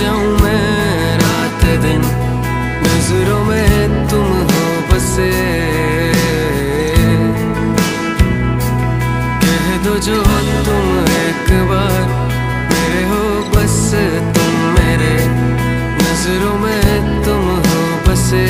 जाऊं मैं रात दिन, नजरों में तुम हो बसे। कह दो जो तुम एक बार मेरे हो, बस तुम मेरे, नजरों में तुम हो बसे।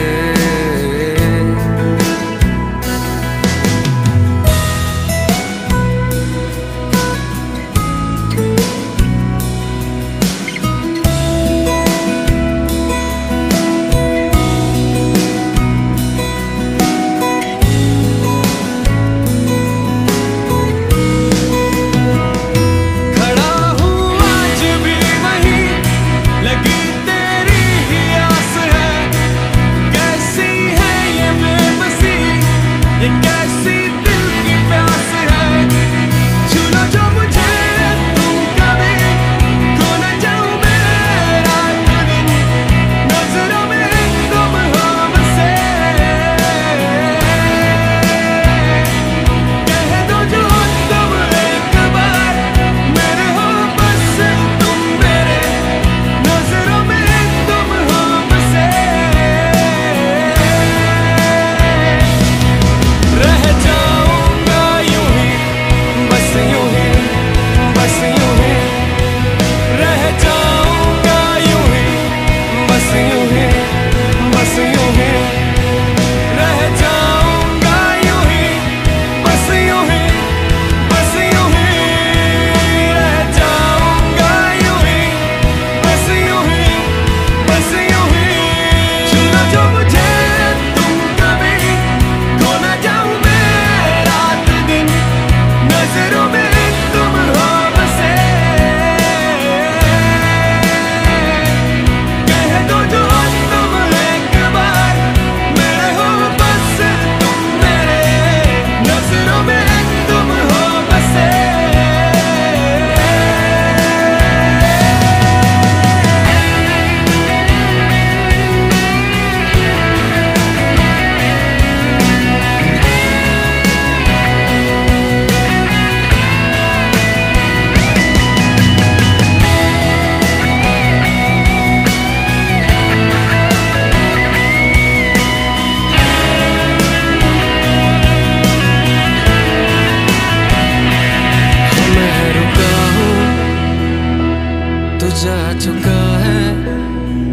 जा चुका है,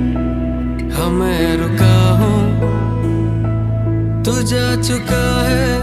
हमें रुका हूँ, तू जा चुका है।